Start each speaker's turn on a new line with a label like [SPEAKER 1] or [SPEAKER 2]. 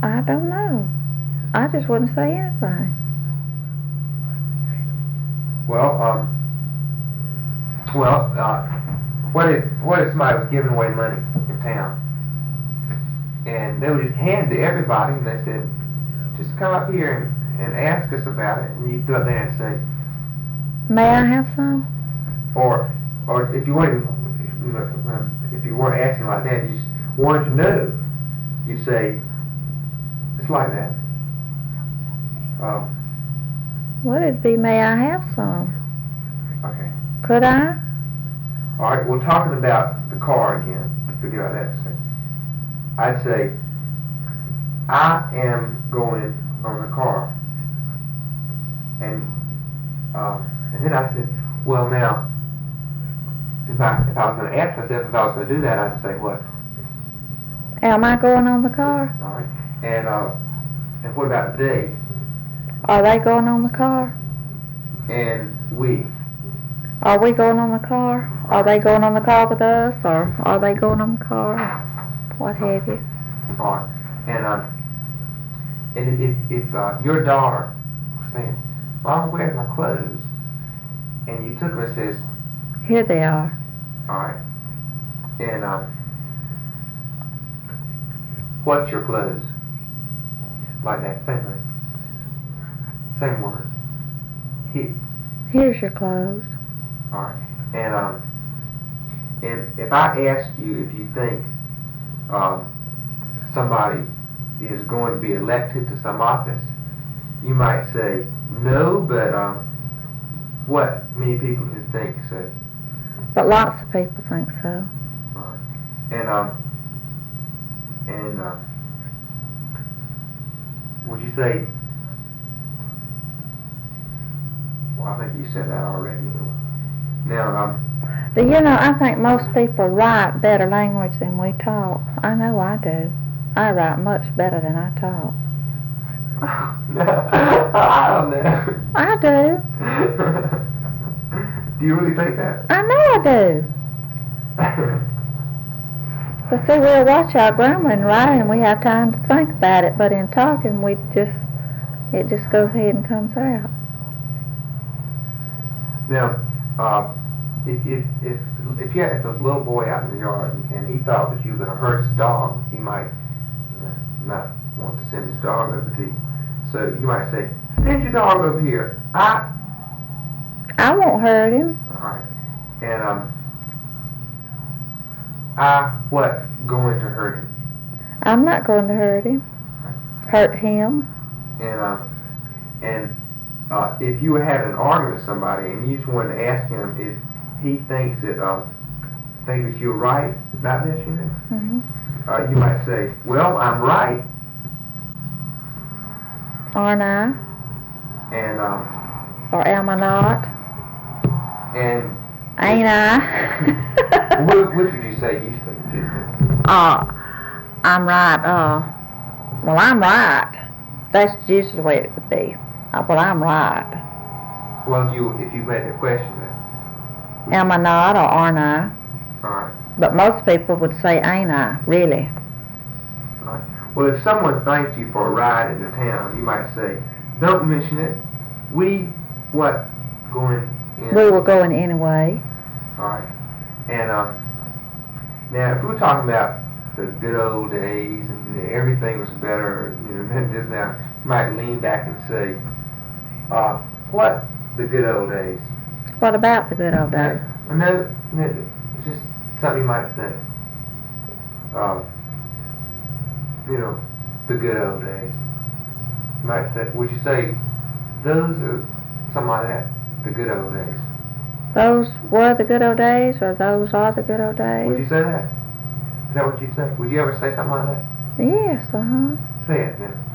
[SPEAKER 1] I don't know. I just wouldn't say anything.
[SPEAKER 2] Well, what if somebody was giving away money in town, and they would just hand it to everybody, and they said, just come up here and ask us about it, and you'd go up there and say,
[SPEAKER 1] May I have some?
[SPEAKER 2] or if you weren't asking like that, you just wanted to know, you'd say, it's like that.
[SPEAKER 1] Would it be, may I have some?
[SPEAKER 2] Okay.
[SPEAKER 1] Could I?
[SPEAKER 2] All right, we're talking about the car again. Forget about that for a second. I'd say, I am going on the car. And then I said, well, now, if I was going to ask myself if I was going to do that, I'd say what?
[SPEAKER 1] Am I going on the car?
[SPEAKER 2] All right. And what about they?
[SPEAKER 1] Are they going on the car?
[SPEAKER 2] And we.
[SPEAKER 1] Are we going on the car? Are they going on the car with us? Or are they going on the car? What have you?
[SPEAKER 2] All right. And if your daughter was saying, Mom, where's my clothes? And you took them and says,
[SPEAKER 1] Here they are.
[SPEAKER 2] all right. And what's your clothes? Like that, same thing. Same word.
[SPEAKER 1] Here's your clothes.
[SPEAKER 2] All right. And if I ask you if you think somebody is going to be elected to some office, you might say no, but what many people who think so.
[SPEAKER 1] But lots of people think so.
[SPEAKER 2] All right. And would you say? Well, I think you said that already. Anyway. Now,
[SPEAKER 1] Do you know, I think most people write better language than we talk. I know I do. I write much better than I talk.
[SPEAKER 2] I don't know.
[SPEAKER 1] I do.
[SPEAKER 2] Do you really think that?
[SPEAKER 1] I know I do. But see, we'll watch our grammar and writing and we have time to think about it, but in talking it just goes ahead and comes out.
[SPEAKER 2] Now, if you had a little boy out in the yard and he thought that you were going to hurt his dog, he might not want to send his dog over to you. So you might say, send your dog over here.
[SPEAKER 1] I won't hurt him.
[SPEAKER 2] All right. And what? Going to hurt him.
[SPEAKER 1] I'm not going to hurt him. Hurt him.
[SPEAKER 2] And if you were having an argument with somebody and you just wanted to ask him if he thinks that you're right about this, you know,
[SPEAKER 1] Mm-hmm.
[SPEAKER 2] You might say, well, I'm right.
[SPEAKER 1] Aren't I?
[SPEAKER 2] And
[SPEAKER 1] Or am I not?
[SPEAKER 2] and
[SPEAKER 1] Ain't I?
[SPEAKER 2] which would you say usually?
[SPEAKER 1] I'm right. Well, I'm right. That's usually the way it would be. Well, I'm right.
[SPEAKER 2] Well, if you made the question then.
[SPEAKER 1] Am I not or aren't I?
[SPEAKER 2] All right.
[SPEAKER 1] But most people would say, ain't I, really?
[SPEAKER 2] All right. Well, if someone thanked you for a ride into town, you might say, don't mention it. Going in?
[SPEAKER 1] We were going anyway.
[SPEAKER 2] All right. And now, if we're talking about the good old days and everything was better, than it is now, you might lean back and say, what the good old days?
[SPEAKER 1] What about the good old days?
[SPEAKER 2] No, it's just something you might say. The good old days. You might say, would you say, those are something like that, the good old days?
[SPEAKER 1] Those were the good old days, or those are the good old days?
[SPEAKER 2] Would you say that? Is that what you'd say? Would you ever say something like that?
[SPEAKER 1] Yes,
[SPEAKER 2] Say it then.